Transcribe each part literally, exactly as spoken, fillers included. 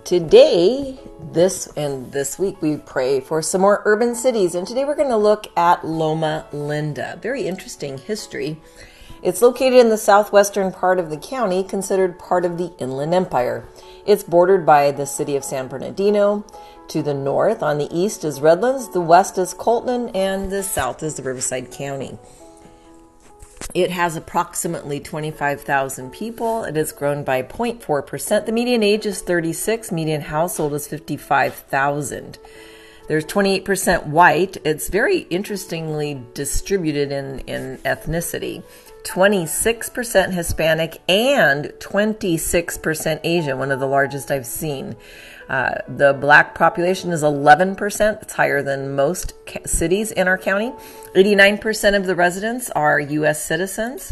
Today, this and this week, we pray for some more urban cities. And today we're going to look at Loma Linda. Very interesting history. It's located in the southwestern part of the county, considered part of the Inland Empire. It's bordered by the city of San Bernardino. To the north, on the east is Redlands, the west is Colton, and the south is the Riverside County. It has approximately twenty-five thousand people. It has grown by zero point four percent. The median age is thirty-six. Median household is fifty-five thousand. There's twenty-eight percent white. It's very interestingly distributed in, in ethnicity. twenty-six percent Hispanic and twenty-six percent Asian, one of the largest I've seen. Uh, the black population is eleven percent. It's higher than most ca- cities in our county. eighty-nine percent of the residents are U S citizens.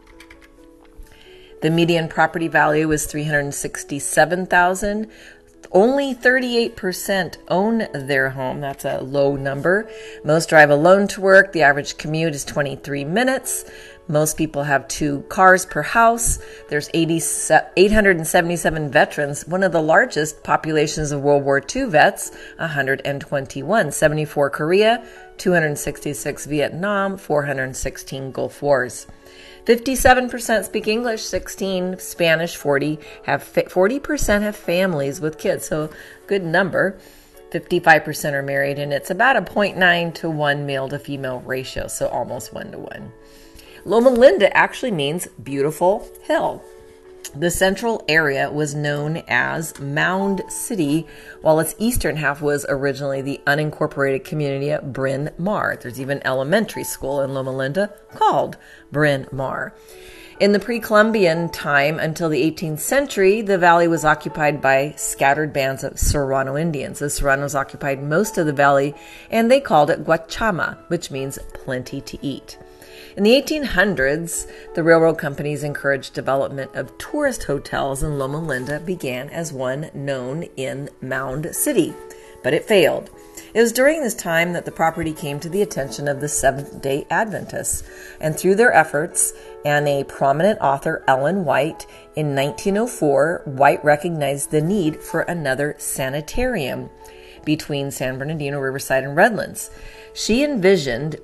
The median property value is three hundred sixty-seven thousand dollars. Only thirty-eight percent own their home. That's a low number. Most drive alone to work. The average commute is twenty-three minutes. Most people have two cars per house. There's eight hundred seventy-seven veterans, one of the largest populations of World War Two vets, one hundred twenty-one, seventy-four Korea, two hundred sixty-six Vietnam, four hundred sixteen Gulf Wars. fifty-seven percent speak English, sixteen Spanish, forty have forty percent have families with kids, so good number. fifty-five percent are married, and it's about a zero point nine to one male to female ratio, so almost one to one. Loma Linda actually means beautiful hill. The central area was known as Mound City, while its eastern half was originally the unincorporated community of Bryn Mawr. There's even an elementary school in Loma Linda called Bryn Mawr. In the pre-Columbian time until the eighteenth century, the valley was occupied by scattered bands of Serrano Indians. The Serranos occupied most of the valley, and they called it Guachama, which means plenty to eat. In the eighteen hundreds, the railroad companies encouraged development of tourist hotels, and Loma Linda began as one known in Mound City, but it failed. It was during this time that the property came to the attention of the Seventh-day Adventists, and through their efforts and a prominent author, Ellen White, in nineteen oh four, White recognized the need for another sanitarium between San Bernardino, Riverside, and Redlands. She envisioned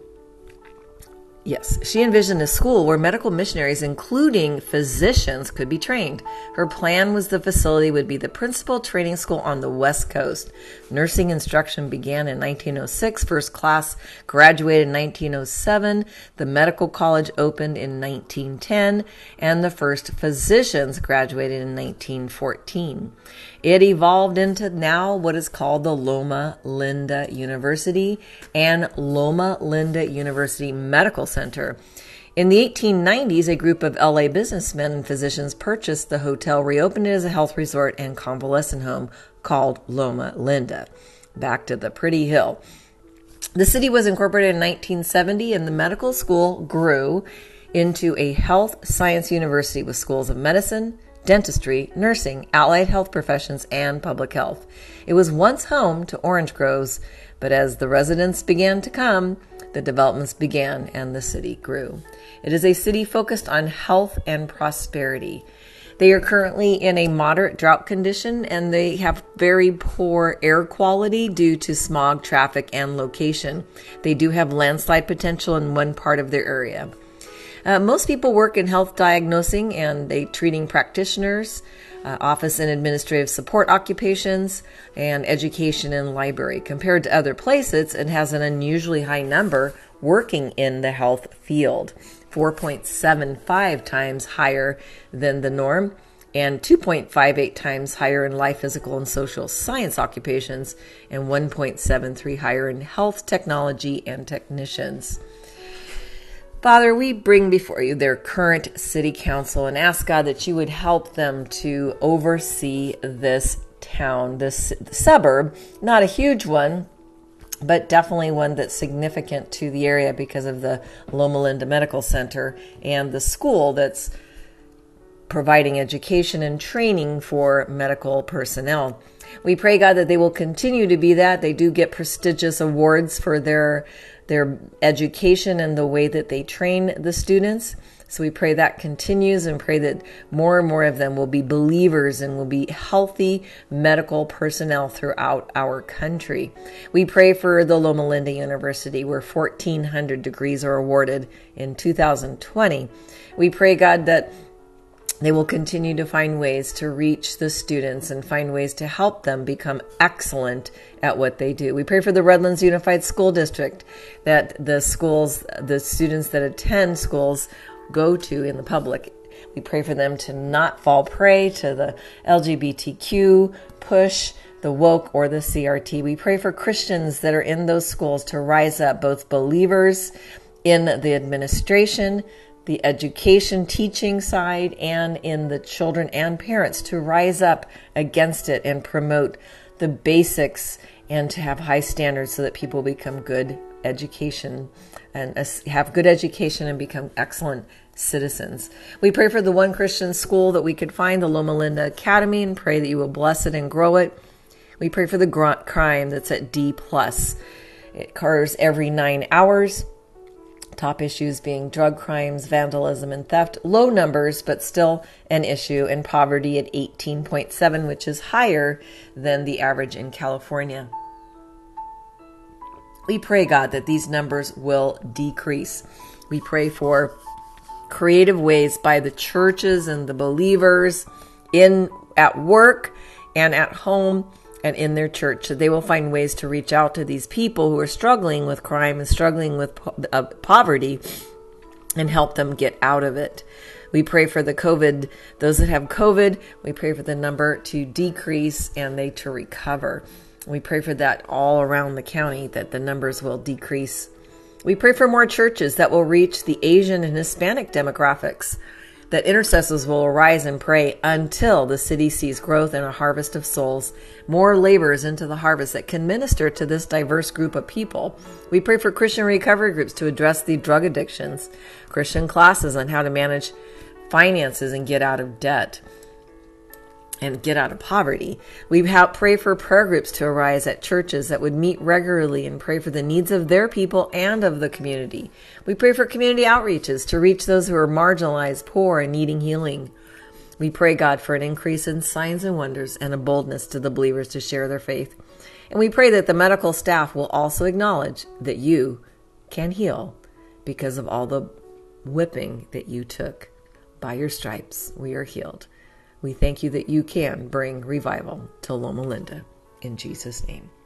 Yes, she envisioned a school where medical missionaries, including physicians, could be trained. Her plan was the facility would be the principal training school on the West Coast. Nursing instruction began in nineteen oh six. First class graduated in nineteen oh seven. The medical college opened in nineteen ten, and the first physicians graduated in nineteen fourteen. It evolved into now what is called the Loma Linda University and Loma Linda University Medical Center. In the eighteen nineties, a group of L A businessmen and physicians purchased the hotel, reopened it as a health resort and convalescent home called Loma Linda. Back to the pretty hill. The city was incorporated in nineteen seventy, and the medical school grew into a health science university with schools of medicine, dentistry, nursing, allied health professions, and public health. It was once home to orange groves, but as the residents began to come, the developments began and the city grew. It is a city focused on health and prosperity. They are currently in a moderate drought condition, and they have very poor air quality due to smog, traffic, and location. They do have landslide potential in one part of their area. Uh, most people work in health diagnosing and they treating practitioners, uh, office and administrative support occupations, and education and library. Compared to other places, it has an unusually high number working in the health field, four point seven five times higher than the norm, and two point five eight times higher in life, physical, and social science occupations, and one point seven three higher in health technology and technicians. Father, we bring before you their current city council and ask God that you would help them to oversee this town, this suburb, not a huge one, but definitely one that's significant to the area because of the Loma Linda Medical Center and the school that's providing education and training for medical personnel. We pray, God, that they will continue to be that. They do get prestigious awards for their their education and the way that they train the students. So we pray that continues, and pray that more and more of them will be believers and will be healthy medical personnel throughout our country. We pray for the Loma Linda University, where fourteen hundred degrees are awarded in two thousand twenty. We pray, God, that they will continue to find ways to reach the students and find ways to help them become excellent at what they do. We pray for the Redlands Unified School District, that the schools, the students that attend schools go to in the public. We pray for them to not fall prey to the L G B T Q push, the woke, or the C R T. We pray for Christians that are in those schools to rise up, both believers in the administration, the education teaching side, and in the children and parents, to rise up against it and promote the basics and to have high standards so that people become good education and have good education and become excellent citizens. We pray for the one Christian school that we could find, the Loma Linda Academy, and pray that you will bless it and grow it. We pray for the gr- crime that's at D plus. It occurs every nine hours. Top issues being drug crimes, vandalism, and theft. Low numbers, but still an issue. And poverty at eighteen point seven, which is higher than the average in California. We pray, God, that these numbers will decrease. We pray for creative ways by the churches and the believers in at work and at home and in their church, that they will find ways to reach out to these people who are struggling with crime and struggling with po- uh, poverty and help them get out of it. We pray for the COVID, those that have COVID, we pray for the number to decrease and they to recover. We pray for that all around the county, that the numbers will decrease. We pray for more churches that will reach the Asian and Hispanic demographics, that intercessors will arise and pray until the city sees growth and a harvest of souls, more laborers into the harvest that can minister to this diverse group of people. We pray for Christian recovery groups to address the drug addictions, Christian classes on how to manage finances and get out of debt and get out of poverty. We have, pray for prayer groups to arise at churches that would meet regularly and pray for the needs of their people and of the community. We pray for community outreaches to reach those who are marginalized, poor, and needing healing. We pray, God, for an increase in signs and wonders and a boldness to the believers to share their faith. And we pray that the medical staff will also acknowledge that you can heal because of all the whipping that you took. By your stripes, we are healed. We thank you that you can bring revival to Loma Linda. In Jesus' name.